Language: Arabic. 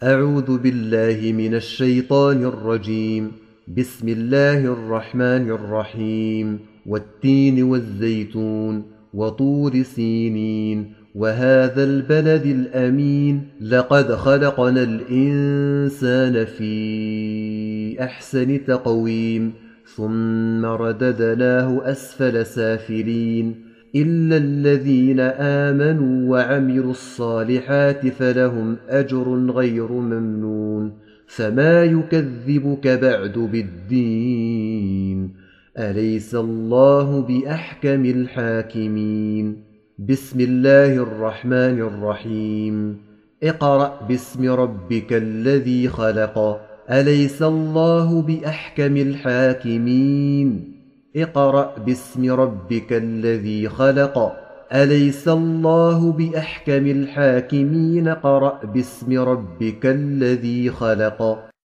أعوذ بالله من الشيطان الرجيم. بسم الله الرحمن الرحيم. والتين والزيتون وطور سينين وهذا البلد الأمين لقد خلقنا الإنسان في أحسن تقويم ثم رددناه أسفل سافلين إلا الذين آمنوا وعملوا الصالحات فلهم أجر غير ممنون فما يكذبك بعد بالدين أليس الله بأحكم الحاكمين. بسم الله الرحمن الرحيم. اقرأ باسم ربك الذي خلق أليس الله بأحكم الحاكمين. اقرأ باسم ربك الذي خلق أليس الله بأحكم الحاكمين. اقرأ باسم ربك الذي خلق.